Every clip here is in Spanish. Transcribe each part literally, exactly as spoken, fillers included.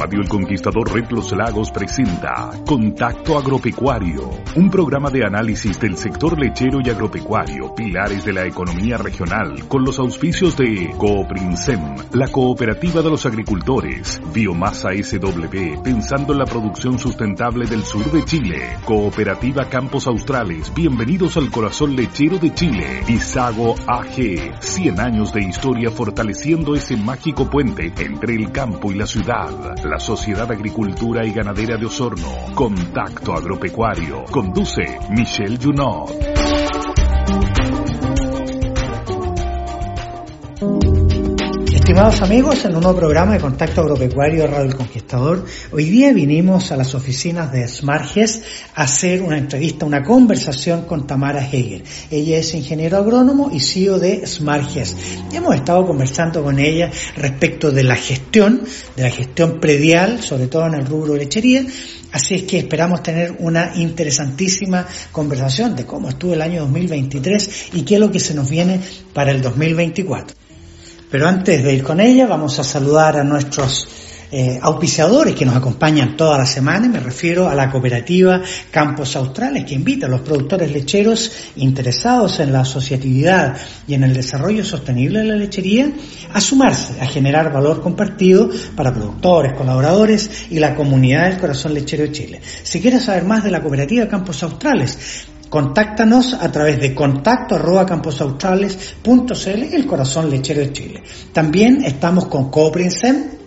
Radio El Conquistador Red Los Lagos presenta Contacto Agropecuario, un programa de análisis del sector lechero y agropecuario, pilares de la economía regional, con los auspicios de Cooprinsem, la cooperativa de los agricultores, Biomasa S W, pensando en la producción sustentable del sur de Chile, Cooperativa Campos Australes, bienvenidos al corazón lechero de Chile, y Sago A G, cien años de historia fortaleciendo ese mágico puente entre el campo y la ciudad. La Sociedad de Agricultura y Ganadera de Osorno. Contacto Agropecuario. Conduce Michelle Junot. Estimados amigos, en un nuevo programa de Contacto Agropecuario Radio El Conquistador, hoy día vinimos a las oficinas de Smartges a hacer una entrevista, una conversación con Tamara Heger. Ella es ingeniero agrónomo y C E O de Smartges. Hemos estado conversando con ella respecto de la gestión, de la gestión predial, sobre todo en el rubro de lechería. Así es que esperamos tener una interesantísima conversación de cómo estuvo el año dos mil veintitrés y qué es lo que se nos viene para el dos mil veinticuatro. Pero antes de ir con ella, vamos a saludar a nuestros eh, auspiciadores que nos acompañan toda la semana. Me refiero a la cooperativa Campos Australes, que invita a los productores lecheros interesados en la asociatividad y en el desarrollo sostenible de la lechería a sumarse, a generar valor compartido para productores, colaboradores y la comunidad del corazón lechero de Chile. Si quieres saber más de la cooperativa Campos Australes, contáctanos a través de contacto arroba camposaustrales punto cl, el corazón lechero de Chile. También estamos con Cooprinsem,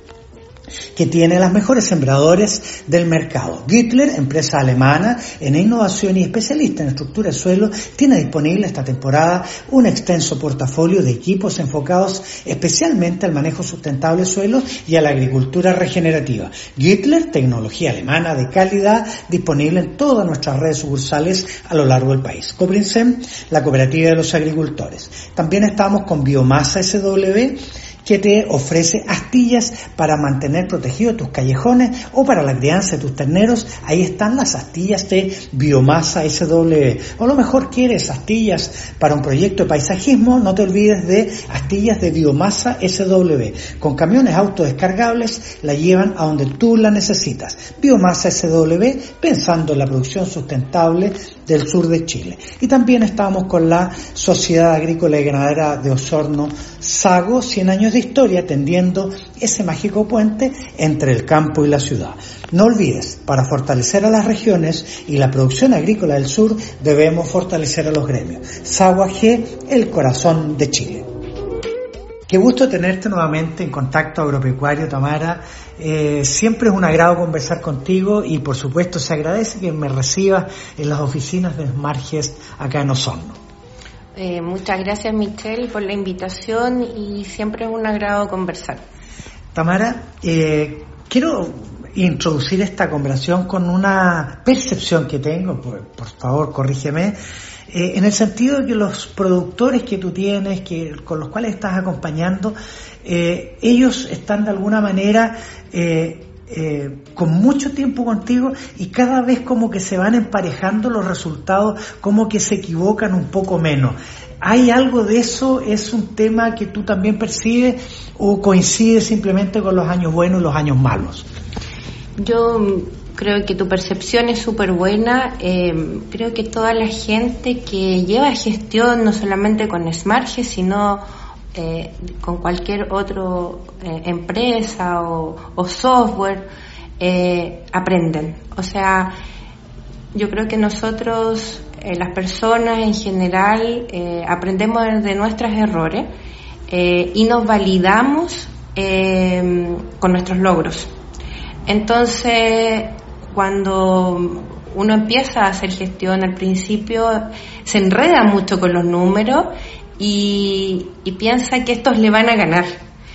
que tiene las mejores sembradores del mercado. Gittler, empresa alemana en innovación y especialista en estructura de suelo, tiene disponible esta temporada un extenso portafolio de equipos enfocados especialmente al manejo sustentable de suelos y a la agricultura regenerativa. Gittler, tecnología alemana de calidad, disponible en todas nuestras redes sucursales a lo largo del país. Cooprinsem, la cooperativa de los agricultores. También estamos con Biomasa S W, que te ofrece astillas para mantener protegidos tus callejones o para la crianza de tus terneros. Ahí están las astillas de Biomasa S W. O a lo mejor quieres astillas para un proyecto de paisajismo, no te olvides de astillas de Biomasa S W. Con camiones autodescargables la llevan a donde tú la necesitas. Biomasa S W, pensando en la producción sustentable del sur de Chile. Y también estamos con la Sociedad Agrícola y Ganadera de Osorno, Sago, cien años de historia, tendiendo ese mágico puente entre el campo y la ciudad. No olvides, para fortalecer a las regiones y la producción agrícola del sur, debemos fortalecer a los gremios. Sago A G, el corazón de Chile. Qué gusto tenerte nuevamente en Contacto Agropecuario, Tamara. Eh, siempre es un agrado conversar contigo y por supuesto se agradece que me recibas en las oficinas de Smartges acá en Osorno. Eh, muchas gracias, Michelle, por la invitación y siempre es un agrado conversar. Tamara, eh, quiero introducir esta conversación con una percepción que tengo, por, por favor corrígeme, eh, en el sentido de que los productores que tú tienes, que con los cuales estás acompañando, eh, ellos están de alguna manera eh, Eh, con mucho tiempo contigo y cada vez como que se van emparejando los resultados, como que se equivocan un poco menos. ¿Hay algo de eso? ¿Es un tema que tú también percibes o coincide simplemente con los años buenos y los años malos? Yo creo que tu percepción es súper buena. Eh, creo que toda la gente que lleva gestión, no solamente con Smartges, sino Eh, con cualquier otra eh, empresa o, o software, eh, aprenden. O sea, yo creo que nosotros, eh, las personas en general, eh, aprendemos de nuestros errores eh, y nos validamos eh, con nuestros logros. Entonces, cuando uno empieza a hacer gestión al principio, se enreda mucho con los números Y, y piensa que estos le van a ganar,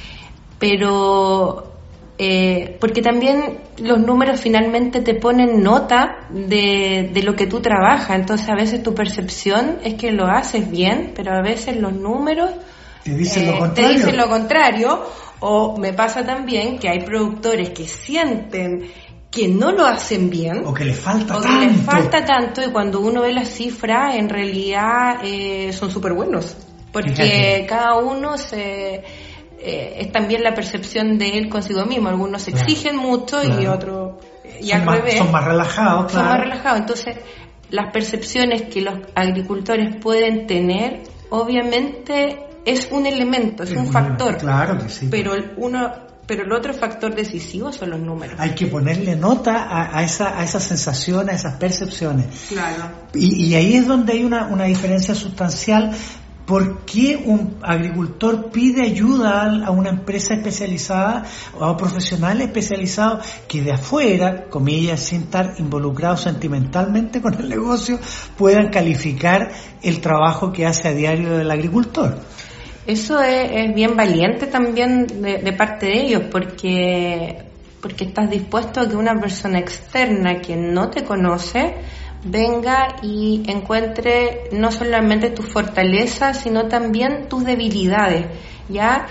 pero eh, porque también los números finalmente te ponen nota de, de lo que tú trabajas, entonces a veces tu percepción es que lo haces bien, pero a veces los números te dicen, eh, lo, contrario. te dicen lo contrario, o me pasa también que hay productores que sienten que no lo hacen bien o que les falta o tanto que les falta tanto y cuando uno ve las cifras en realidad eh, son súper buenos porque Fíjate. cada uno se eh, es también la percepción de él consigo mismo. Algunos se exigen claro, mucho claro. y otros y son, al más, revés, son más relajados. Son claro. más relajados. Entonces, las percepciones que los agricultores pueden tener, obviamente, es un elemento, es, es un factor. Claro que sí. Pero uno, pero el otro factor decisivo son los números. Hay que ponerle nota a, a esa, a esas sensaciones, a esas percepciones. Claro. Y, y ahí es donde hay una, una diferencia sustancial. ¿Por qué un agricultor pide ayuda a una empresa especializada o a profesionales especializados que de afuera, comillas, sin estar involucrados sentimentalmente con el negocio, puedan calificar el trabajo que hace a diario el agricultor? Eso es, es bien valiente también de, de parte de ellos, porque, porque estás dispuesto a que una persona externa que no te conoce venga y encuentre no solamente tus fortalezas, sino también tus debilidades, ¿ya?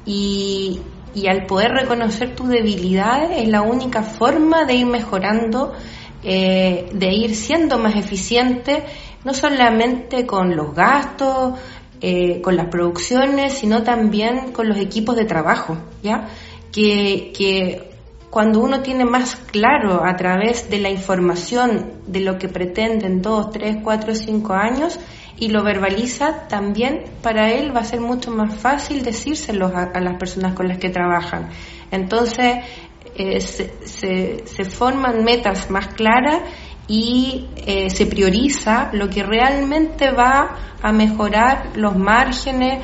Y, y al poder reconocer tus debilidades es la única forma de ir mejorando, eh, de ir siendo más eficiente, no solamente con los gastos, eh, con las producciones, sino también con los equipos de trabajo, ¿ya? Que, que cuando uno tiene más claro a través de la información de lo que pretende en dos, tres, cuatro, cinco años y lo verbaliza, también para él va a ser mucho más fácil decírselo a, a las personas con las que trabajan. Entonces eh, se, se, se forman metas más claras y eh, se prioriza lo que realmente va a mejorar los márgenes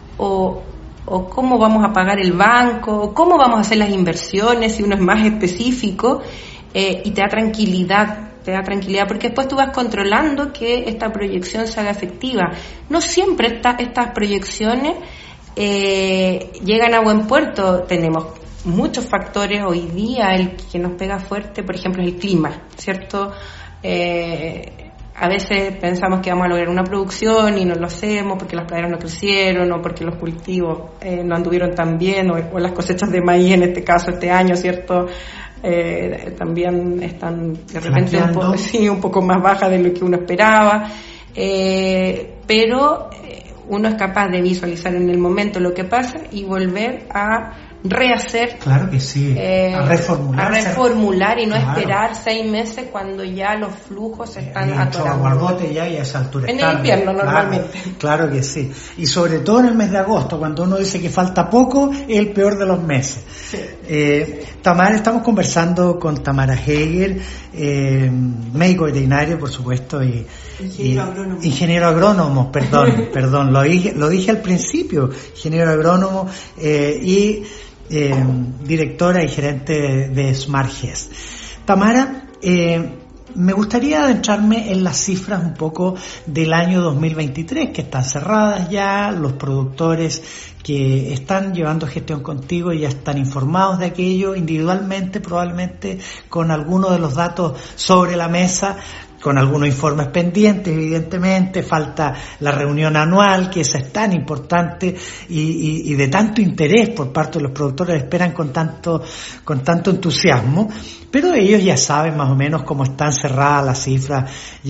o o cómo vamos a pagar el banco, o cómo vamos a hacer las inversiones, si uno es más específico, eh, y te da tranquilidad, te da tranquilidad, porque después tú vas controlando que esta proyección se haga efectiva. No siempre esta, estas proyecciones eh, llegan a buen puerto. Tenemos muchos factores hoy día, el que nos pega fuerte, por ejemplo, es el clima, ¿cierto? Eh, A veces pensamos que vamos a lograr una producción y no lo hacemos porque las praderas no crecieron o porque los cultivos eh, no anduvieron tan bien o, o las cosechas de maíz en este caso este año, ¿cierto? Eh, también están de repente un poco, sí, un poco más bajas de lo que uno esperaba, eh, pero eh, uno es capaz de visualizar en el momento lo que pasa y volver a rehacer, claro que sí, eh, a reformular, a reformular y no claro. esperar seis meses cuando ya los flujos están eh, atorando. Ya y a esa altura en están, el invierno claro, normalmente. Claro que sí, y sobre todo en el mes de agosto, cuando uno dice que falta poco, es el peor de los meses. Sí. Eh, Tamara, estamos conversando con Tamara Heger, eh, médico veterinario, por supuesto, y ingeniero y, agrónomo. Ingeniero agrónomo, perdón, perdón, lo dije, lo dije al principio, ingeniero agrónomo eh, y Eh, directora y gerente de, de SmartGES. Tamara, eh, me gustaría adentrarme en las cifras un poco del año dos mil veintitrés, que están cerradas ya, los productores que están llevando gestión contigo ya están informados de aquello individualmente, probablemente con algunos de los datos sobre la mesa, con algunos informes pendientes, evidentemente, falta la reunión anual, que esa es tan importante y, y, y de tanto interés por parte de los productores, esperan con tanto, con tanto entusiasmo, pero ellos ya saben más o menos cómo están cerradas las cifras,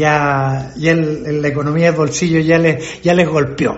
ya, ya el, la economía del bolsillo ya les, ya les golpeó.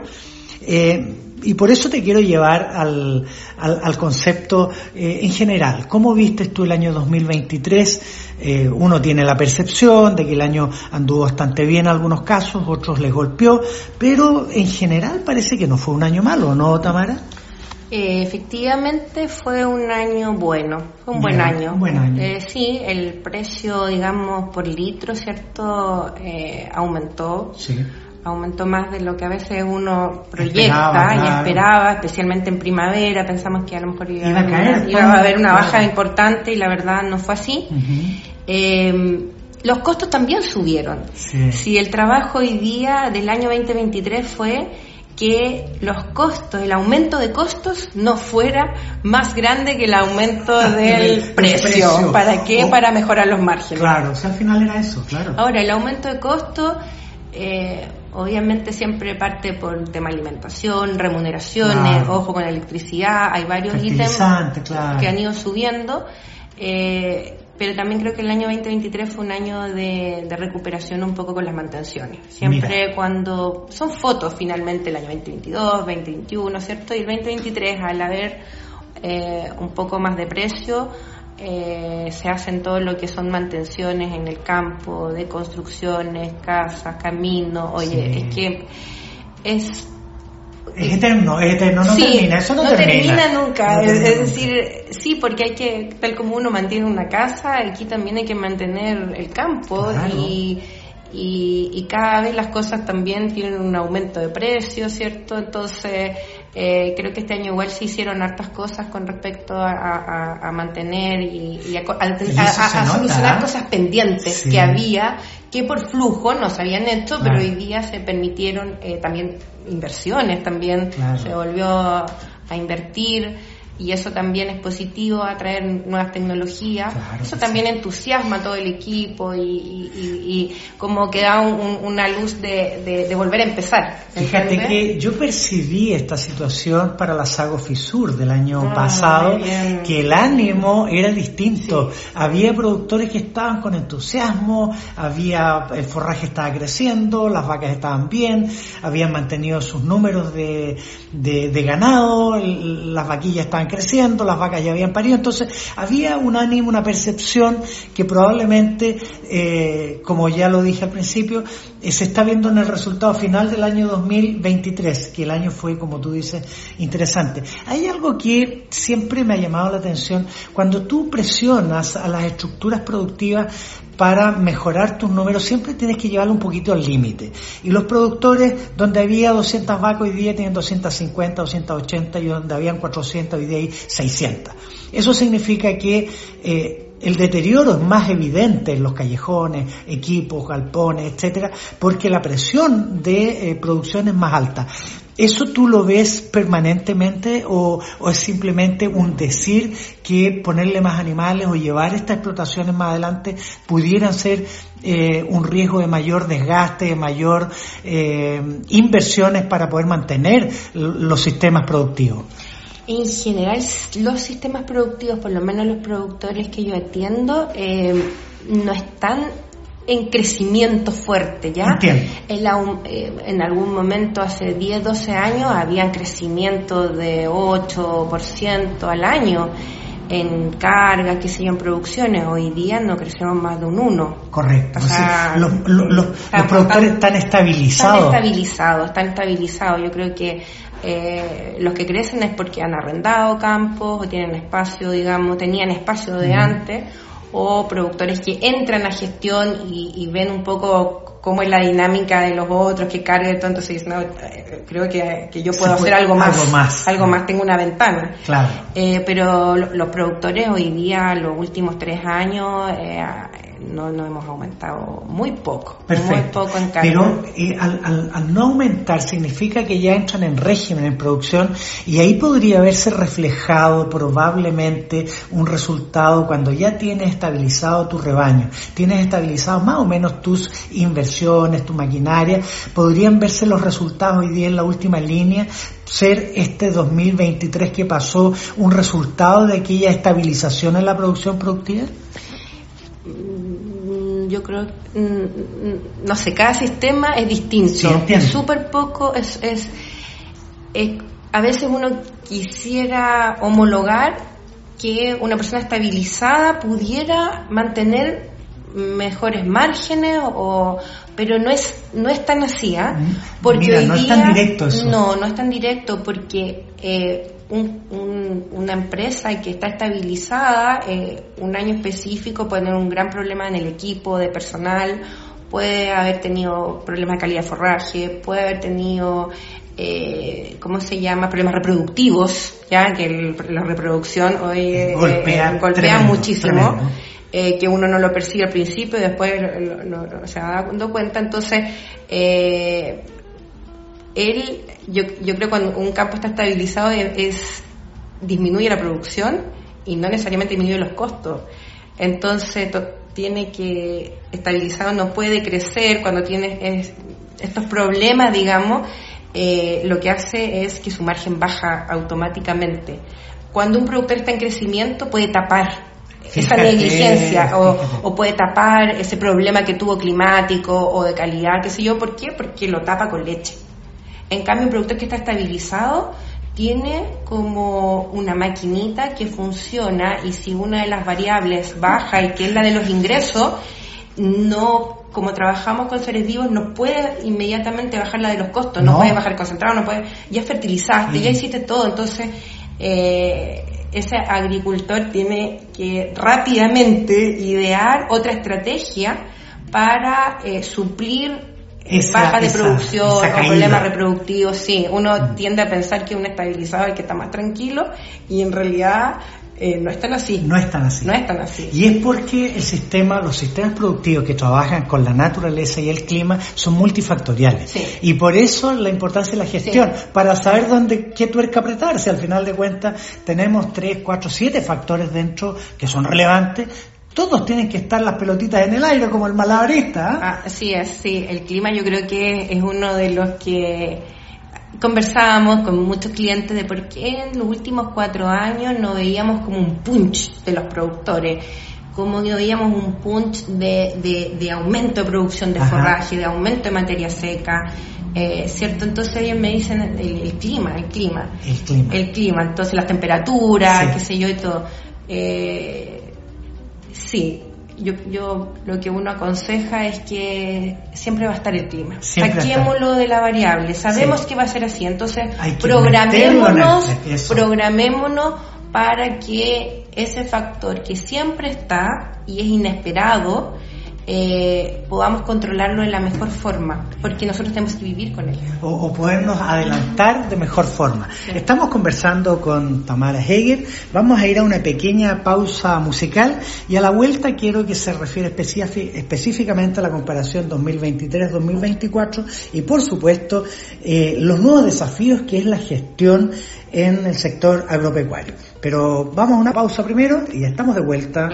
Eh, y por eso te quiero llevar al, al, al concepto eh, en general. ¿Cómo vistes tú el año dos mil veintitrés? Eh, uno tiene la percepción de que el año anduvo bastante bien en algunos casos, otros les golpeó, pero en general parece que no fue un año malo, ¿no, Tamara? Eh, efectivamente fue un año bueno, fue un buen año. Un buen año. Eh, sí, el precio, digamos, por litro, ¿cierto? Eh, aumentó. Sí. Aumentó más de lo que a veces uno proyecta esperaba, y claro. esperaba, especialmente en primavera. Pensamos que a lo mejor iba, iba a, caer, una, iba a haber una claro. baja importante y la verdad no fue así. Uh-huh. Eh, los costos también subieron. Sí. Si el trabajo hoy día del año veinte veintitrés fue que los costos, el aumento de costos no fuera más grande que el aumento del precio. precio. ¿Para qué? Oh. Para mejorar los márgenes. Claro, o sea, al final era eso, claro. Ahora, el aumento de costos, eh, obviamente siempre parte por tema alimentación, remuneraciones, claro. ojo con la electricidad, hay varios ítems claro. que han ido subiendo. Eh, pero también creo que el año veinte veintitrés fue un año de, de recuperación un poco con las mantenciones. Siempre Mira. Cuando son fotos finalmente el año veinte veintidós, veinte veintiuno, ¿cierto? Y el veinte veintitrés, al haber eh, un poco más de precio, eh, se hacen todo lo que son mantenciones en el campo, de construcciones, casas, caminos. Oye, sí. es que es... Es eterno, es eterno, no sí, termina, eso no, no termina. termina nunca, no es, termina es nunca. decir, sí, porque hay que, tal como uno mantiene una casa, aquí también hay que mantener el campo, claro. y, y, y cada vez las cosas también tienen un aumento de precio, ¿cierto? Entonces, eh, creo que este año igual se hicieron hartas cosas con respecto a, a, a mantener y, y a, a, a, a, a solucionar cosas pendientes sí. que había, que por flujo no se habían hecho, claro. pero hoy día se permitieron eh, también inversiones, también claro. se volvió a invertir, y eso también es positivo, atraer nuevas tecnologías, claro eso también sí. entusiasma a todo el equipo y, y, y, y como que da un, un, una luz de, de, de volver a empezar. Fíjate ¿entiendes? que yo percibí esta situación para la Sago Fisur del año ah, pasado, que el ánimo era distinto, sí. había productores que estaban con entusiasmo, había el forraje estaba creciendo, las vacas estaban bien, habían mantenido sus números de, de, de ganado, las vaquillas estaban creciendo, las vacas ya habían parido, entonces había un ánimo, una percepción que probablemente, eh, como ya lo dije al principio, eh, se está viendo en el resultado final del año dos mil veintitrés, que el año fue, como tú dices, interesante. Hay algo que siempre me ha llamado la atención, cuando tú presionas a las estructuras productivas para mejorar tus números, siempre tienes que llevarlo un poquito al límite. Y los productores, donde había doscientas vacas, hoy día tienen doscientas cincuenta, doscientas ochenta, y donde habían cuatrocientas, hoy día hay seiscientas. Eso significa que eh, el deterioro es más evidente en los callejones, equipos, galpones, etcétera, porque la presión de eh, producción es más alta. ¿Eso tú lo ves permanentemente o, o es simplemente un decir que ponerle más animales o llevar estas explotaciones más adelante pudieran ser eh, un riesgo de mayor desgaste, de mayor eh, inversiones para poder mantener los sistemas productivos? En general, los sistemas productivos, por lo menos los productores que yo atiendo, eh, no están en crecimiento fuerte, ¿ya? Entiendo. En, la, eh, en algún momento, hace diez, doce años, habían crecimiento de ocho por ciento al año en cargas, qué sé yo, en producciones. Hoy día no crecemos más de un uno. Correcto. O sea, los, los, los, están, los productores están estabilizados. Están estabilizados, están estabilizados. Yo creo que eh, los que crecen es porque han arrendado campos o tienen espacio, digamos, tenían espacio de mm. antes, o productores que entran a gestión y, y ven un poco cómo es la dinámica de los otros, que cargue todo, entonces dicen, no, creo que, que yo puedo hacer algo más, algo más, algo más, tengo una ventana. Claro. Eh, pero los productores hoy día, los últimos tres años, eh, no, no hemos aumentado muy poco. Perfecto. Muy poco en carga. Pero eh, al, al, al no aumentar significa que ya entran en régimen, en producción, y ahí podría haberse reflejado probablemente un resultado cuando ya tienes estabilizado tu rebaño, tienes estabilizado más o menos tus inversiones, tu maquinaria, podrían verse los resultados hoy día en la última línea, ser este dos mil veintitrés que pasó un resultado de aquella estabilización en la producción productiva. Yo creo, no sé, cada sistema es distinto, sí, es súper poco, es, es, es, a veces uno quisiera homologar que una persona estabilizada pudiera mantener mejores márgenes, o pero no es no es tan así, ¿eh? Porque Mira, hoy no día, es tan directo eso. No, no es tan directo porque eh, un, un, una empresa que está estabilizada, eh, un año específico puede tener un gran problema en el equipo de personal, puede haber tenido problemas de calidad de forraje, puede haber tenido eh, ¿cómo se llama? problemas reproductivos, ya que el, la reproducción hoy eh, golpea, eh, golpea tremendo, muchísimo. Tremendo. Eh, que uno no lo percibe al principio y después lo, lo, lo, se va dando cuenta. Entonces, eh, él, yo, yo creo que cuando un campo está estabilizado es, es disminuye la producción y no necesariamente disminuye los costos. Entonces, to, tiene que, estabilizado no puede crecer cuando tiene es, estos problemas, digamos, eh, lo que hace es que su margen baja automáticamente. Cuando un productor está en crecimiento puede tapar esa negligencia o, o puede tapar ese problema que tuvo climático o de calidad, qué sé yo. ¿Por qué? Porque lo tapa con leche. En cambio, un productor que está estabilizado tiene como una maquinita que funciona, y si una de las variables baja, y que es la de los ingresos, no, como trabajamos con seres vivos, no puede inmediatamente bajar la de los costos, no, no puede bajar el concentrado, no puede, ya fertilizaste, sí. ya hiciste todo. Entonces eh, ese agricultor tiene que rápidamente idear otra estrategia para eh, suplir esa, baja de esa, producción esa o problemas reproductivos. Sí, uno mm. tiende a pensar que un estabilizado es el que está más tranquilo, y en realidad eh, no es tan así. No es tan así. No es tan así. Y es porque el sistema, los sistemas productivos que trabajan con la naturaleza y el clima son multifactoriales. Sí. Y por eso la importancia de la gestión, sí. para saber dónde, qué tuerca apretarse. Al final de cuentas tenemos tres, cuatro, siete factores dentro que son relevantes. Todos tienen que estar las pelotitas en el aire como el malabarista. ¿eh? Ah, así es, sí. El clima yo creo que es uno de los que conversábamos con muchos clientes de por qué en los últimos cuatro años no veíamos como un punch de los productores, como no veíamos un punch de, de, de aumento de producción de Ajá. forraje, de aumento de materia seca. Eh, ¿Cierto? Entonces ellos me dicen el, el clima, el clima. El clima. El clima. Entonces las temperaturas, sí. qué sé yo y todo. Eh, Sí, yo, yo lo que uno aconseja es que siempre va a estar el clima. Siempre Saquémoslo está. de la variable. Sabemos sí. que va a ser así, entonces programémonos, programémonos para que ese factor que siempre está y es inesperado, eh, podamos controlarlo de la mejor forma, porque nosotros tenemos que vivir con él. O, o podernos adelantar de mejor forma. Sí. Estamos conversando con Tamara Heger. Vamos a ir a una pequeña pausa musical, y a la vuelta quiero que se refiere específic- específicamente a la comparación dos mil veintitrés dos mil veinticuatro y por supuesto eh, los nuevos desafíos que es la gestión en el sector agropecuario. Pero vamos a una pausa primero y ya estamos de vuelta.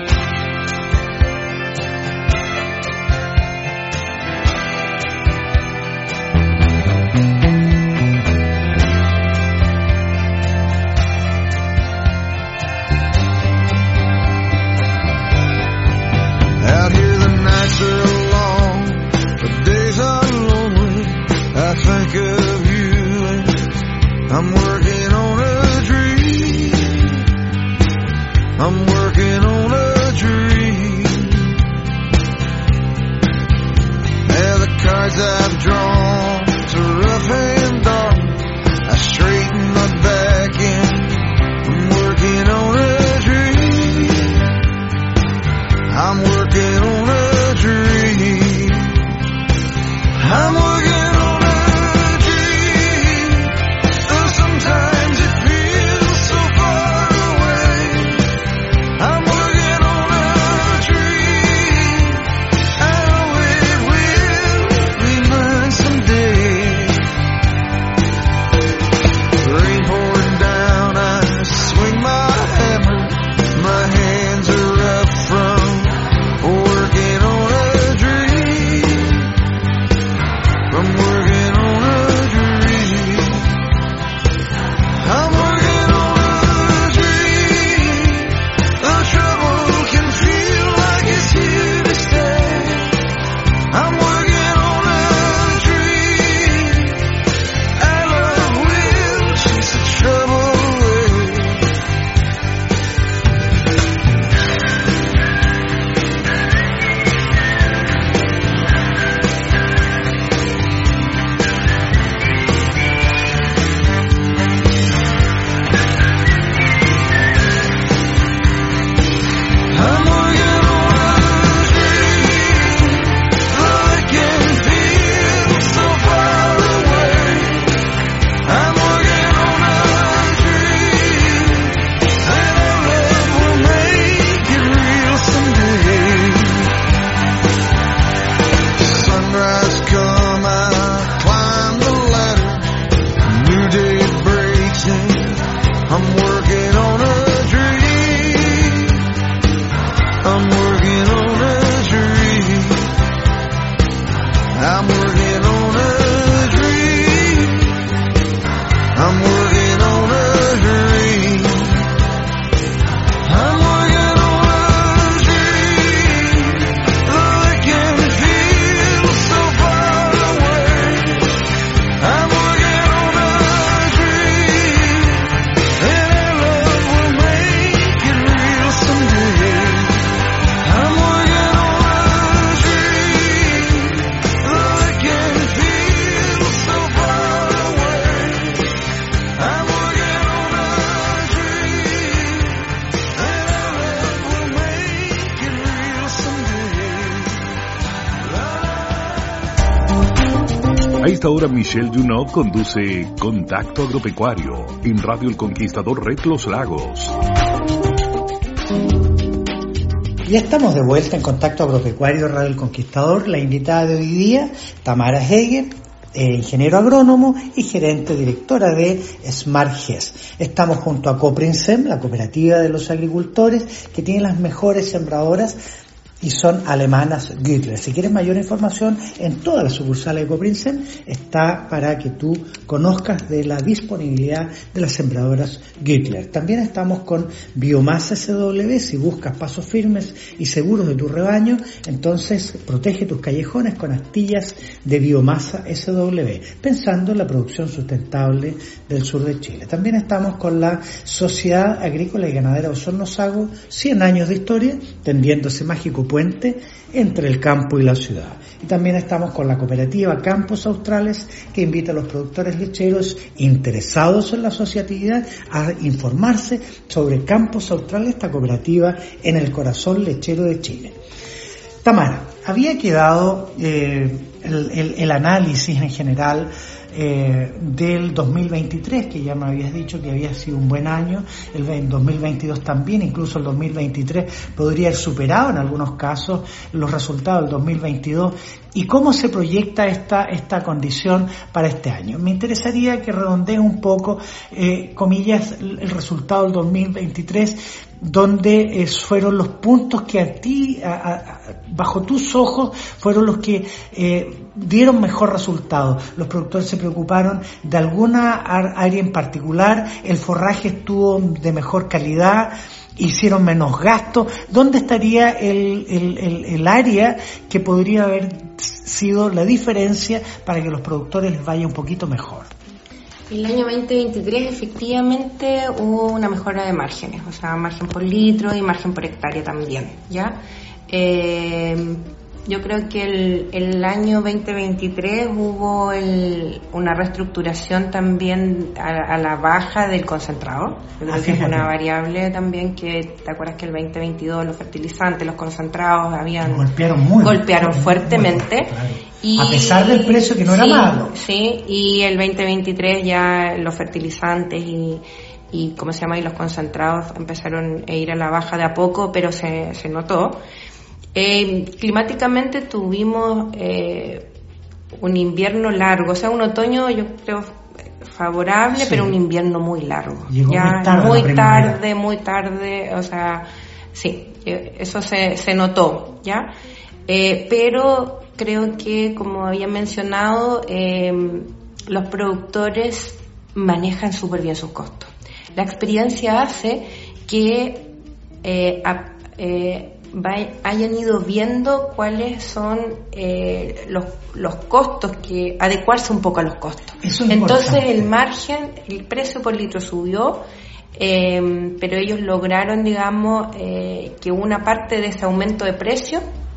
A esta hora Michelle Junot conduce Contacto Agropecuario en Radio El Conquistador Red Los Lagos. Ya estamos de vuelta en Contacto Agropecuario Radio El Conquistador. La invitada de hoy día, Tamara Heger, eh, ingeniero agrónomo y gerente directora de SmartGES. Estamos junto a Coprinsem, la cooperativa de los agricultores, que tiene las mejores sembradoras y son alemanas Güttler. Si quieres mayor información, en todas las sucursales de Coprinsem está para que tú conozcas de la disponibilidad de las sembradoras Güttler. También estamos con Biomasa S W. Si buscas pasos firmes y seguros de tu rebaño, entonces protege tus callejones con astillas de Biomasa S W, pensando en la producción sustentable del sur de Chile. También estamos con la Sociedad Agrícola y Ganadera Osorno Sago, cien años de historia, tendiendo ese mágico puente entre el campo y la ciudad. Y también estamos con la cooperativa Campos Australes, que invita a los productores lecheros interesados en la asociatividad a informarse sobre Campos Australes, esta cooperativa en el corazón lechero de Chile. Tamara, había quedado eh, el, el, el análisis en general Eh, del dos mil veintitrés, que ya me habías dicho que había sido un buen año, el dos mil veintidós también, incluso el dos mil veintitrés podría haber superado en algunos casos los resultados del dos mil veintidós, y cómo se proyecta esta, esta condición para este año. Me interesaría que redondees un poco, eh, comillas, el resultado del dos mil veintitrés, donde eh, fueron los puntos que a ti, a, a, bajo tus ojos, fueron los que eh, dieron mejor resultado. Los productores se preocuparon de alguna área en particular, el forraje estuvo de mejor calidad, hicieron menos gastos. ¿Dónde estaría el, el, el, el área que podría haber sido la diferencia para que los productores les vaya un poquito mejor? El año veinte veintitrés efectivamente hubo una mejora de márgenes, o sea, margen por litro y margen por hectárea también, ¿ya? Eh, yo creo que el, el año veinte veintitrés hubo el, una reestructuración también a, a la baja del concentrado. Yo creo ah, que es una variable también que, ¿te acuerdas que el veinte veintidós los fertilizantes, los concentrados habían golpearon, muy, golpearon muy, fuertemente? Muy, claro. Y, a pesar del precio que no era sí, malo. Sí, y el veinte veintitrés ya los fertilizantes y, y ¿cómo se llama? Y los concentrados empezaron a ir a la baja de a poco, pero se, se notó. Eh, climáticamente tuvimos eh, un invierno largo, o sea, un otoño yo creo favorable, sí, pero un invierno muy largo. Llegó ya muy tarde, muy tarde, muy tarde, o sea, sí, eso se, se notó, ¿ya? Eh, pero creo que, como había mencionado, eh, los productores manejan súper bien sus costos. La experiencia hace que eh, a, eh, hayan ido viendo cuáles son eh, los, los costos, que adecuarse un poco a los costos. Entonces el margen, el precio por litro subió, eh, pero ellos lograron, digamos, eh, que una parte de ese aumento de precio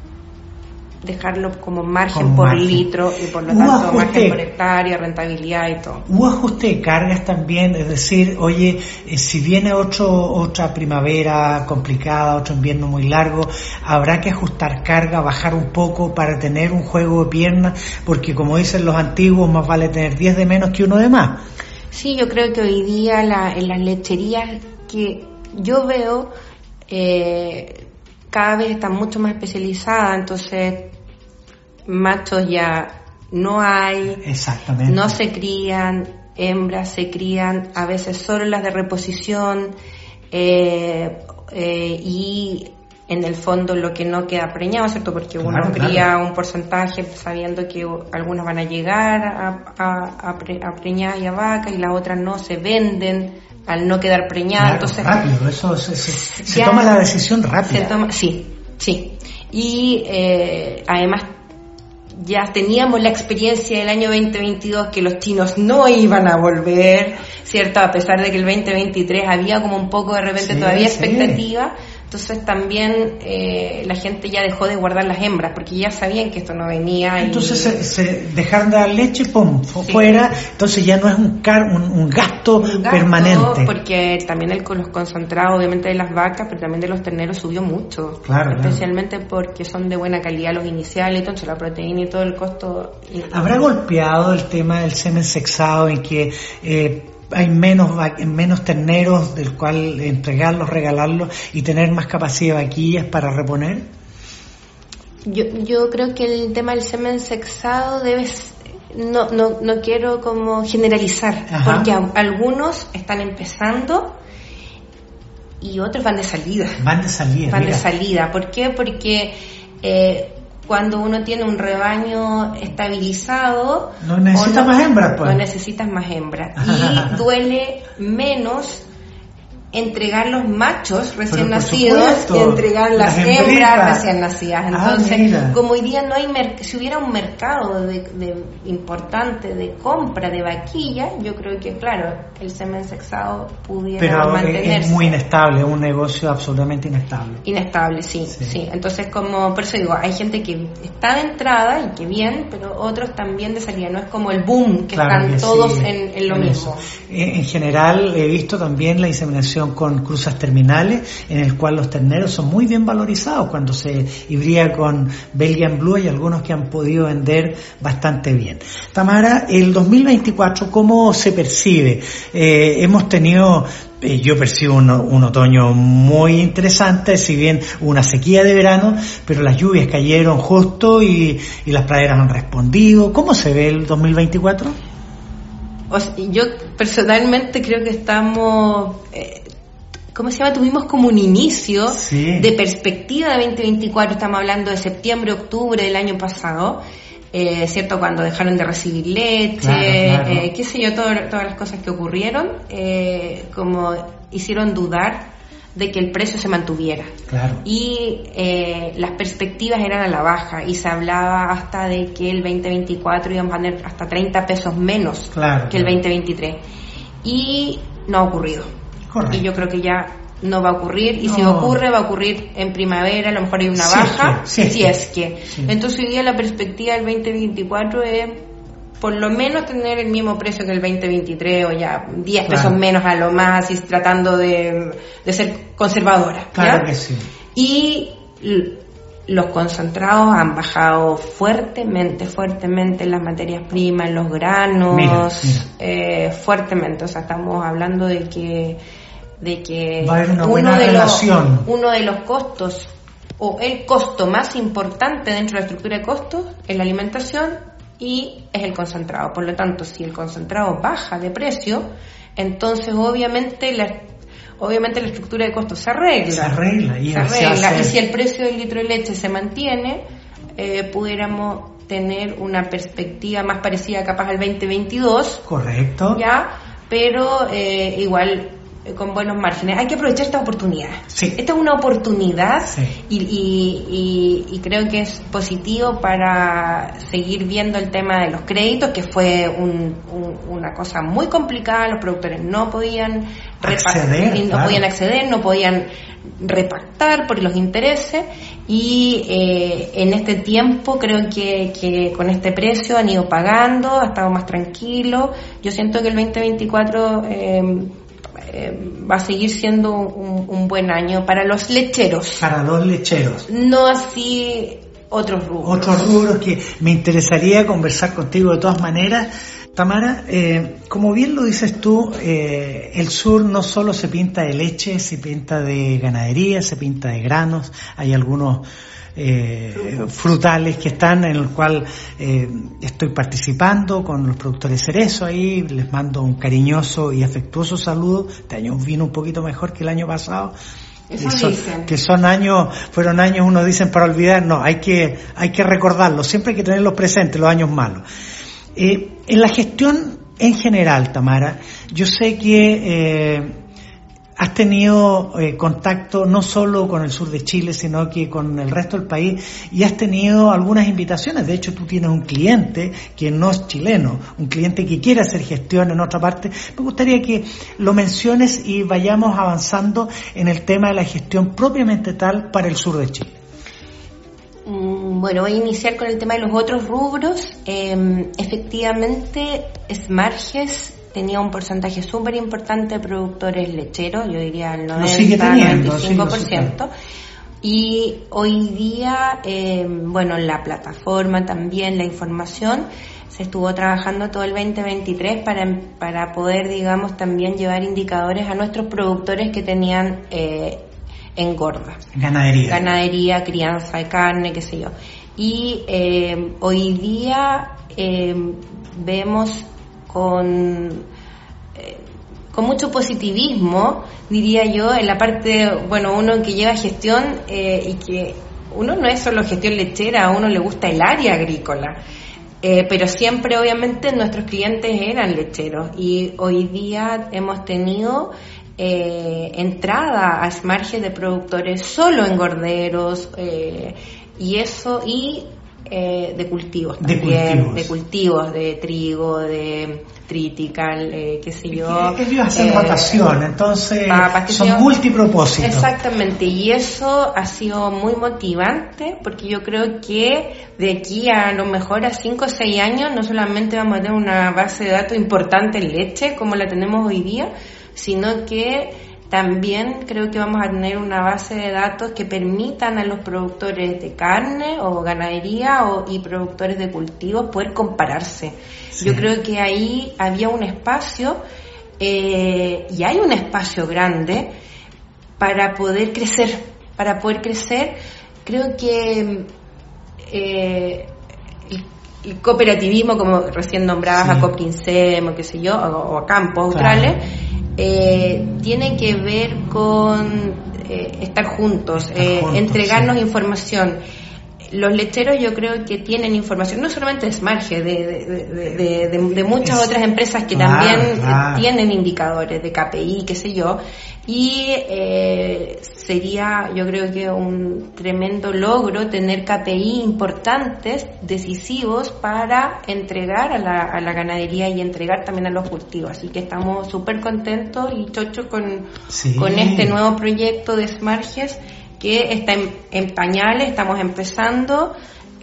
dejarlo como margen como por margen. litro y por lo tanto ajuste, margen por hectárea, rentabilidad y todo. Hubo ajuste de cargas también, es decir, oye, eh, si viene otro, otra primavera complicada, otro invierno muy largo, habrá que ajustar carga, bajar un poco para tener un juego de piernas, porque como dicen los antiguos, más vale tener diez de menos que uno de más. Sí, yo creo que hoy día la, en las lecherías que yo veo eh, cada vez están mucho más especializadas, entonces machos ya no hay, exactamente, no se crían, hembras se crían a veces solo las de reposición, eh, eh, y en el fondo lo que no queda preñado, ¿cierto? Porque uno claro, cría claro. un porcentaje sabiendo que algunas van a llegar a, a, a, pre, a preñar y a vaca y las otras no, se venden al no quedar preñada. Claro, entonces rápido, eso se, se, se toma la decisión rápida. Se toma, sí, sí. Y eh, además ya teníamos la experiencia del año veinte veintidós que los chinos no iban a volver, ¿cierto? A pesar de que el veinte veintitrés había como un poco de repente sí, todavía expectativa, sí. Entonces también eh, la gente ya dejó de guardar las hembras porque ya sabían que esto no venía. Entonces y... se, se dejaron de dar leche, pum, sí. fuera. Entonces ya no es un, car, un, un, gasto un gasto permanente. Porque también el, con los concentrados, obviamente de las vacas, pero también de los terneros subió mucho. Claro, especialmente claro. porque son de buena calidad los iniciales, entonces la proteína y todo el costo. ¿Habrá golpeado el tema del semen sexado en que eh, hay menos menos terneros del cual entregarlos, regalarlos y tener más capacidad de vaquillas para reponer? Yo yo creo que el tema del semen sexado debe no no no quiero como generalizar. Ajá. Porque a, algunos están empezando y otros van de salida. Van de salida. Van mira. de salida. ¿Por qué? Porque eh, cuando uno tiene un rebaño estabilizado, no necesitas no, más hembras, pues. No necesitas más hembras. Y duele menos entregar los machos recién nacidos y entregar las, las hembras recién nacidas. Entonces, ah, como hoy día no hay mer- si hubiera un mercado de, de importante de compra de vaquilla, yo creo que claro, el semen sexado pudiera Pero mantenerse. Pero es muy inestable, un negocio absolutamente inestable. Inestable, sí, sí, sí. Entonces, como por eso digo, hay gente que está de entrada y que bien, pero otros también de salida. No es como el boom que claro están que todos sí, en, en lo en mismo. En general he visto también la inseminación con cruzas terminales, en el cual los terneros son muy bien valorizados cuando se hibría con Belgian Blue. Hay algunos que han podido vender bastante bien. Tamara, el dos mil veinticuatro, ¿cómo se percibe? Eh, hemos tenido, eh, yo percibo un, un otoño muy interesante, si bien una sequía de verano, pero las lluvias cayeron justo y, y las praderas han respondido. ¿Cómo se ve el dos mil veinticuatro? O sea, yo personalmente creo que estamos... Eh, ¿Cómo se llama? Tuvimos como un inicio sí. de perspectiva de veinte veinticuatro, estamos hablando de septiembre, octubre del año pasado, eh, ¿cierto? Cuando dejaron de recibir leche, claro, claro. Eh, qué sé yo, todo, todas las cosas que ocurrieron, eh, como hicieron dudar de que el precio se mantuviera. Claro. Y eh, las perspectivas eran a la baja y se hablaba hasta de que el veinte veinticuatro íbamos a tener hasta treinta pesos menos claro, que el claro. veinte veintitrés. Y no ha ocurrido. Correcto. Y yo creo que ya no va a ocurrir, y no. si ocurre va a ocurrir en primavera, a lo mejor hay una si baja, es que, si, si es que, es que. Sí. Entonces hoy día la perspectiva del veinte veinticuatro es por lo menos tener el mismo precio que el veinte veintitrés, o ya diez claro. pesos menos a lo más, y tratando de, de ser conservadora. Claro ¿ya? que sí. Y l- los concentrados han bajado fuertemente, fuertemente en las materias primas, en los granos, mira, mira. Eh, fuertemente, o sea, estamos hablando de que de que va a haber una uno buena de relación. Los, uno de los costos o el costo más importante dentro de la estructura de costos es la alimentación y es el concentrado. Por lo tanto, si el concentrado baja de precio, entonces obviamente la obviamente la estructura de costos se arregla. Se arregla. Y, se arregla. Hace... y si el precio del litro de leche se mantiene, eh, pudiéramos tener una perspectiva más parecida capaz al veinte veintidós. Correcto. Ya, pero eh, igual con buenos márgenes. Hay que aprovechar esta oportunidad. Sí. Esta es una oportunidad sí. y, y, y, y creo que es positivo para seguir viendo el tema de los créditos, que fue un, un, una cosa muy complicada. Los productores no podían acceder, no claro. podían acceder, no podían repactar por los intereses, y eh, en este tiempo creo que, que con este precio han ido pagando, ha estado más tranquilo. Yo siento que el veinte veinticuatro eh, eh, va a seguir siendo un, un buen año para los lecheros. Para los lecheros. No así otros rubros. Otros rubros que me interesaría conversar contigo de todas maneras. Tamara, eh, como bien lo dices tú, eh, el sur no solo se pinta de leche, se pinta de ganadería, se pinta de granos, hay algunos eh, frutales que están, en el cual eh, estoy participando con los productores cerezo ahí, les mando un cariñoso y afectuoso saludo. Este año vino un poquito mejor que el año pasado. Eso son, dicen. Que son años, fueron años, unos dicen para olvidar, no, hay que, hay que recordarlos, siempre hay que tenerlos presentes, los años malos. Eh, en la gestión en general, Tamara, yo sé que eh, has tenido eh, contacto no solo con el sur de Chile, sino que con el resto del país, y has tenido algunas invitaciones. De hecho, tú tienes un cliente que no es chileno, un cliente que quiere hacer gestión en otra parte. Me gustaría que lo menciones y vayamos avanzando en el tema de la gestión propiamente tal para el sur de Chile. Bueno, voy a iniciar con el tema de los otros rubros. Eh, efectivamente, Smartges tenía un porcentaje súper importante de productores lecheros, yo diría el noventa a noventa y cinco por ciento. Y hoy día, eh, bueno, la plataforma también, la información, se estuvo trabajando todo el veinte veintitrés para, para poder, digamos, también llevar indicadores a nuestros productores que tenían eh, engorda. Ganadería. Ganadería, crianza de carne, qué sé yo. Y eh, hoy día eh, vemos con, eh, con mucho positivismo, diría yo, en la parte, bueno, uno que lleva gestión eh, y que uno no es solo gestión lechera, a uno le gusta el área agrícola, eh, pero siempre obviamente nuestros clientes eran lecheros y hoy día hemos tenido eh, entrada a Smartges de productores solo engorderos, eh, y eso, y Eh, de cultivos también, de cultivos. de cultivos, de trigo, de triticale, eh, qué sé yo. Ellos hacen eh, rotación, entonces son yo, multipropósitos. Exactamente, y eso ha sido muy motivante, porque yo creo que de aquí a lo mejor a cinco o seis años no solamente vamos a tener una base de datos importante en leche, como la tenemos hoy día, sino que también creo que vamos a tener una base de datos que permitan a los productores de carne o ganadería o, y productores de cultivos poder compararse. Sí. Yo creo que ahí había un espacio, eh, y hay un espacio grande para poder crecer. Para poder crecer, creo que eh, el, el cooperativismo, como recién nombrabas, sí, a Coprinsem o qué sé yo, o, o a Campos Australes, claro. Eh, tiene que ver con eh, estar juntos, eh, juntos entregarnos sí. información. Los lecheros yo creo que tienen información, no solamente de Smartges, de, de, de, de, de, de muchas es, otras empresas que claro, también claro. tienen indicadores de K P I, qué sé yo, y eh, sería yo creo que un tremendo logro tener K P I importantes, decisivos para entregar a la, a la ganadería y entregar también a los cultivos. Así que estamos súper contentos y chochos con, sí. con este nuevo proyecto de Smartges, que está en, en pañales, estamos empezando,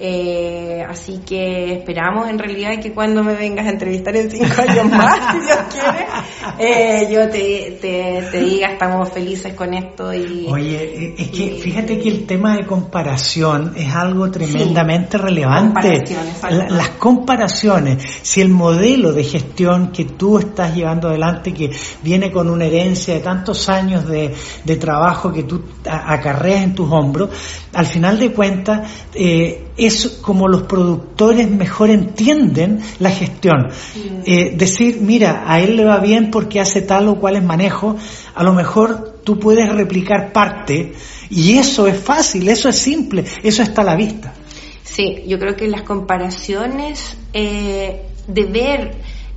eh, así que esperamos en realidad que cuando me vengas a entrevistar en cinco años más, si Dios quiere, eh, yo te, te, te diga, estamos felices con esto. Y Oye, es que y, fíjate que el tema de comparación es algo tremendamente sí, relevante. La, las comparaciones, si el modelo de gestión que tú estás llevando adelante, que viene con una herencia de tantos años de, de trabajo que tú acarreas en tus hombros, al final de cuentas, eh, es como los productores mejor entienden la gestión. Eh, decir, mira, a él le va bien porque hace tal o cual manejo, a lo mejor tú puedes replicar parte, y eso es fácil, eso es simple, eso está a la vista. Sí, yo creo que las comparaciones eh, de ver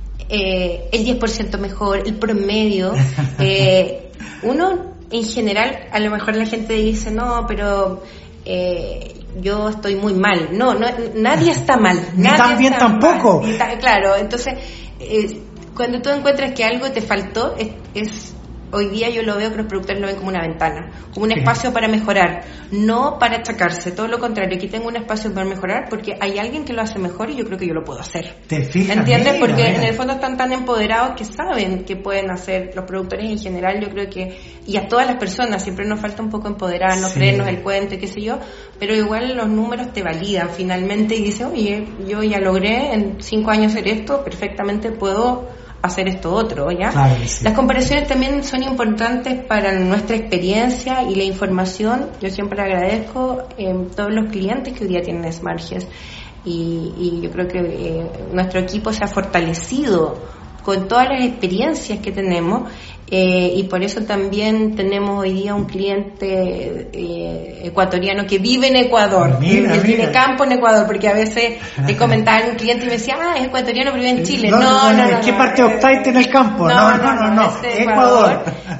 eh, el diez por ciento mejor, el promedio, eh, uno en general, a lo mejor la gente dice, no, pero eh, yo estoy muy mal. No, no, nadie está mal. Ni tan bien tampoco. Ta, claro, entonces, eh, cuando tú encuentras que algo te faltó, es, es hoy día yo lo veo que los productores lo ven como una ventana, como un sí. espacio para mejorar, no para achacarse, todo lo contrario, aquí tengo un espacio para mejorar porque hay alguien que lo hace mejor y yo creo que yo lo puedo hacer. ¿Te fijas? ¿Entiendes? Mira, porque mira. en el fondo están tan empoderados que saben que pueden hacer. Los productores en general, yo creo que, y a todas las personas, siempre nos falta un poco empoderarnos, sí. creernos el cuento, qué sé yo, pero igual los números te validan finalmente y dices, oye, yo ya logré en cinco años hacer esto, perfectamente puedo hacer esto otro, ¿ya? Claro que sí. Las comparaciones también son importantes para nuestra experiencia y la información. Yo siempre agradezco eh, todos los clientes que hoy día tienen Smartges y, y yo creo que eh, nuestro equipo se ha fortalecido con todas las experiencias que tenemos, eh, y por eso también tenemos hoy día un cliente eh, ecuatoriano que vive en Ecuador. Mira, él mira. tiene campo en Ecuador, porque a veces le comentaba a un cliente y me decía, ah, es ecuatoriano pero vive en Chile. No, no, no, no. ¿En qué no, parte no, de Octay tiene el campo? No, no, no, no, no, no, no. Es Ecuador.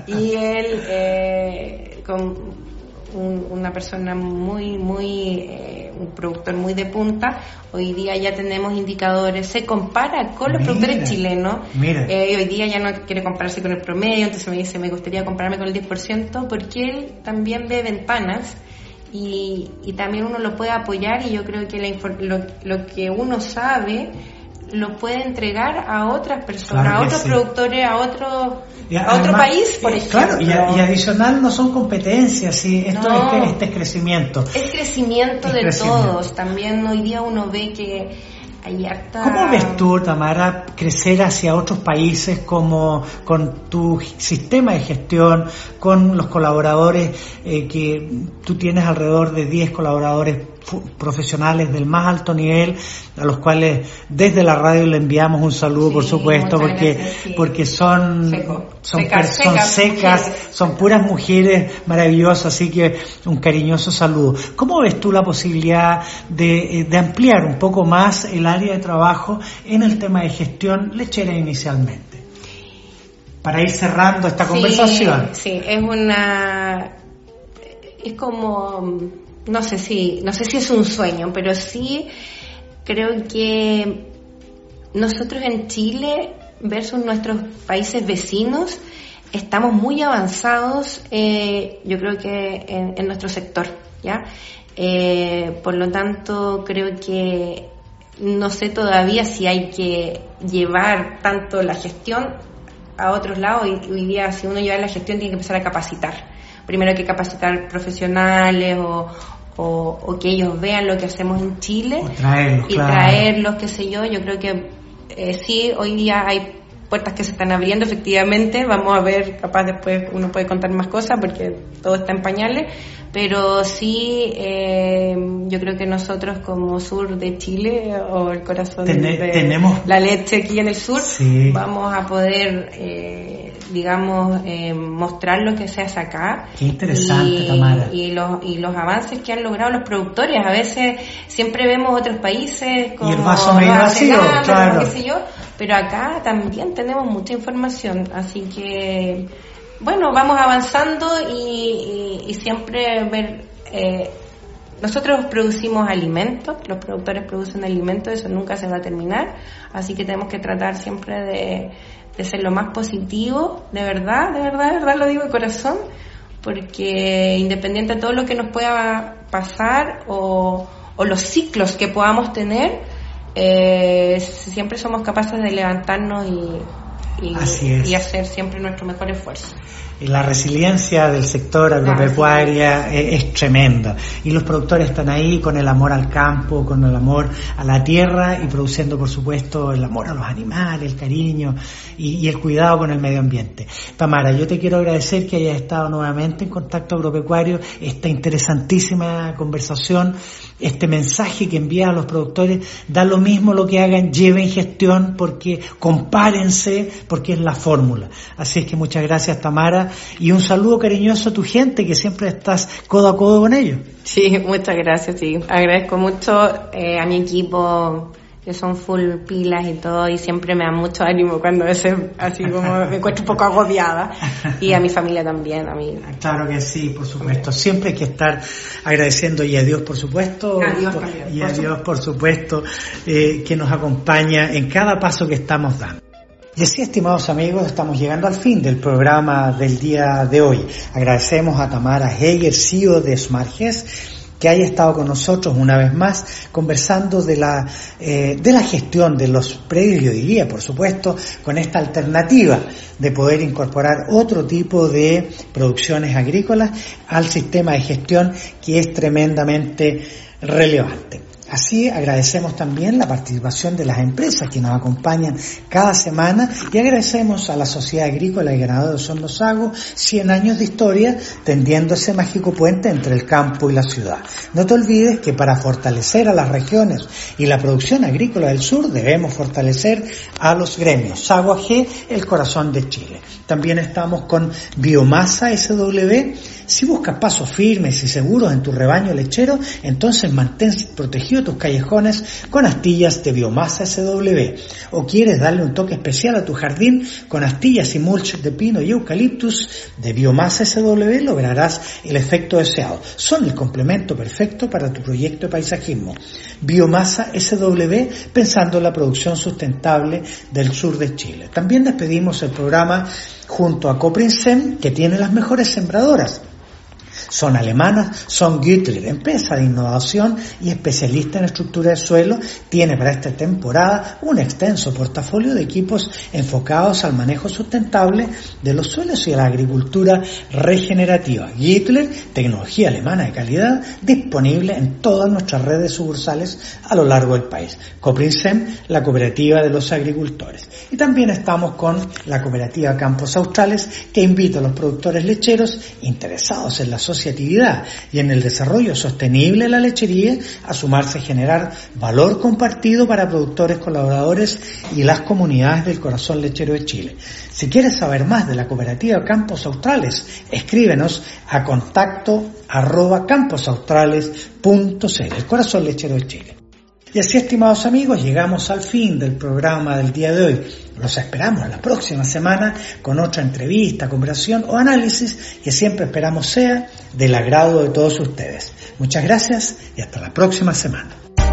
y él eh, con un, una persona muy, muy, eh, un productor muy de punta. Hoy día ya tenemos indicadores, se compara con los mira, productores chilenos. Eh, hoy día ya no quiere compararse con el promedio, entonces me dice, me gustaría compararme con el diez por ciento, porque él también ve ventanas y, y también uno lo puede apoyar, y yo creo que la, lo, lo que uno sabe lo puede entregar a otras personas, claro a otros sí. productores, a otro y a otro país, por ejemplo. Claro, y, a, y adicional no son competencias, ¿sí? Esto no, es, este es crecimiento. Es crecimiento es de crecimiento. Todos. También hoy día uno ve que hay harta... ¿Cómo ves tú, Tamara, crecer hacia otros países como con tu sistema de gestión, con los colaboradores, eh, que tú tienes alrededor de diez colaboradores profesionales del más alto nivel, a los cuales desde la radio le enviamos un saludo, sí, por supuesto, porque gracias, sí. porque son Seco. son, secas, son secas, secas son puras mujeres maravillosas, así que un cariñoso saludo. ¿Cómo ves tú la posibilidad de, de ampliar un poco más el área de trabajo en el tema de gestión lechera inicialmente? Para ir cerrando esta sí, conversación. Sí, es una... es como... No sé si, no sé si es un sueño, pero sí creo que nosotros en Chile versus nuestros países vecinos estamos muy avanzados, eh, yo creo que en, en nuestro sector, ¿ya? Eh, por lo tanto, creo que no sé todavía si hay que llevar tanto la gestión a otros lados, y hoy día si uno lleva la gestión tiene que empezar a capacitar. Primero hay que capacitar profesionales o, o, o que ellos vean lo que hacemos en Chile traerlos, y claro. traerlos, qué sé yo. Yo creo que eh, sí, hoy día hay puertas que se están abriendo, efectivamente. Vamos a ver, capaz después uno puede contar más cosas porque todo está en pañales, pero sí, eh, yo creo que nosotros como sur de Chile, o el corazón Ten- de tenemos... la leche aquí en el sur, sí. vamos a poder... Eh, digamos, eh, mostrar lo que se hace acá. Qué interesante, y, Tamara. Y los, y los avances que han logrado los productores. A veces siempre vemos otros países como y el vaso medio vacío, claro. qué sé yo, pero acá también tenemos mucha información, así que bueno, vamos avanzando y, y, y siempre ver... Eh, nosotros producimos alimentos, los productores producen alimentos, eso nunca se va a terminar, así que tenemos que tratar siempre de, de ser lo más positivo, de verdad, de verdad, de verdad lo digo de corazón, porque independiente de todo lo que nos pueda pasar o, o los ciclos que podamos tener, eh, siempre somos capaces de levantarnos y, y, y hacer siempre nuestro mejor esfuerzo. La resiliencia del sector agropecuaria es, es tremenda, y los productores están ahí con el amor al campo, con el amor a la tierra, y produciendo, por supuesto, el amor a los animales, el cariño y, y el cuidado con el medio ambiente. Tamara, yo te quiero agradecer que hayas estado nuevamente en Contacto Agropecuario, esta interesantísima conversación, este mensaje que envías a los productores. Da lo mismo lo que hagan, lleven gestión, porque compárense, porque es la fórmula. Así es que muchas gracias, Tamara, y un saludo cariñoso a tu gente, que siempre estás codo a codo con ellos. Sí, muchas gracias, sí. Agradezco mucho eh, a mi equipo, que son full pilas y todo, y siempre me da mucho ánimo cuando a veces así como me encuentro un poco agobiada, y a mi familia también, a mí. Claro que sí, por supuesto. Siempre hay que estar agradeciendo, y a Dios, por supuesto, a Dios por, también, y a por Dios, por supuesto, eh, que nos acompaña en cada paso que estamos dando. Y así, estimados amigos, estamos llegando al fin del programa del día de hoy. Agradecemos a Tamara Heger, C E O de SmartGES, que haya estado con nosotros una vez más conversando de la eh, de la gestión de los predios, yo diría, por supuesto, con esta alternativa de poder incorporar otro tipo de producciones agrícolas al sistema de gestión, que es tremendamente relevante. Así agradecemos también la participación de las empresas que nos acompañan cada semana, y agradecemos a la Sociedad Agrícola y Ganadera de Osorno Sago, cien años de historia tendiendo ese mágico puente entre el campo y la ciudad. No te olvides que para fortalecer a las regiones y la producción agrícola del sur debemos fortalecer a los gremios. Sago A G, el corazón de Chile. También estamos con Biomasa S W. Si buscas pasos firmes y seguros en tu rebaño lechero, entonces mantén protegido tus callejones con astillas de biomasa ese doble ve. ¿O quieres darle un toque especial a tu jardín con astillas y mulch de pino y eucaliptus de biomasa ese doble ve? Lograrás el efecto deseado. Son el complemento perfecto para tu proyecto de paisajismo. Biomasa ese doble ve, pensando en la producción sustentable del sur de Chile. También despedimos el programa junto a Coprinsem, que tiene las mejores sembradoras. Son alemanas, son Güttler, empresa de innovación y especialista en estructura de suelo. Tiene para esta temporada un extenso portafolio de equipos enfocados al manejo sustentable de los suelos y a la agricultura regenerativa. Güttler, tecnología alemana de calidad, disponible en todas nuestras redes sucursales a lo largo del país. Coprinsem, la cooperativa de los agricultores. Y también estamos con la cooperativa Campos Australes, que invita a los productores lecheros interesados en la asociatividad y en el desarrollo sostenible de la lechería a sumarse a generar valor compartido para productores, colaboradores y las comunidades del corazón lechero de Chile. Si quieres saber más de la cooperativa Campos Australes, escríbenos a contacto arroba camposaustrales punto c l, el corazón lechero de Chile. Y así, estimados amigos, llegamos al fin del programa del día de hoy. Los esperamos la próxima semana con otra entrevista, conversación o análisis que siempre esperamos sea del agrado de todos ustedes. Muchas gracias y hasta la próxima semana.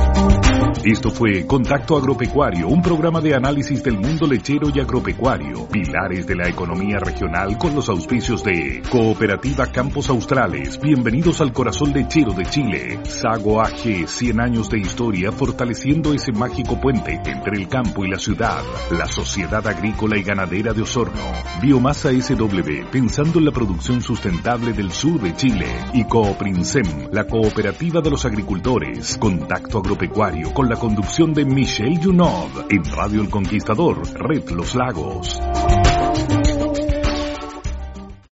Esto fue Contacto Agropecuario, un programa de análisis del mundo lechero y agropecuario, pilares de la economía regional con los auspicios de Cooperativa Campos Australes. Bienvenidos al corazón lechero de Chile. Sago A G, cien años de historia fortaleciendo ese mágico puente entre el campo y la ciudad. La Sociedad Agrícola y Ganadera de Osorno. Biomasa ese doble ve, pensando en la producción sustentable del sur de Chile. Y Coprinsem, la cooperativa de los agricultores. Contacto Agropecuario con la conducción de Michelle Junod en Radio El Conquistador, Red Los Lagos.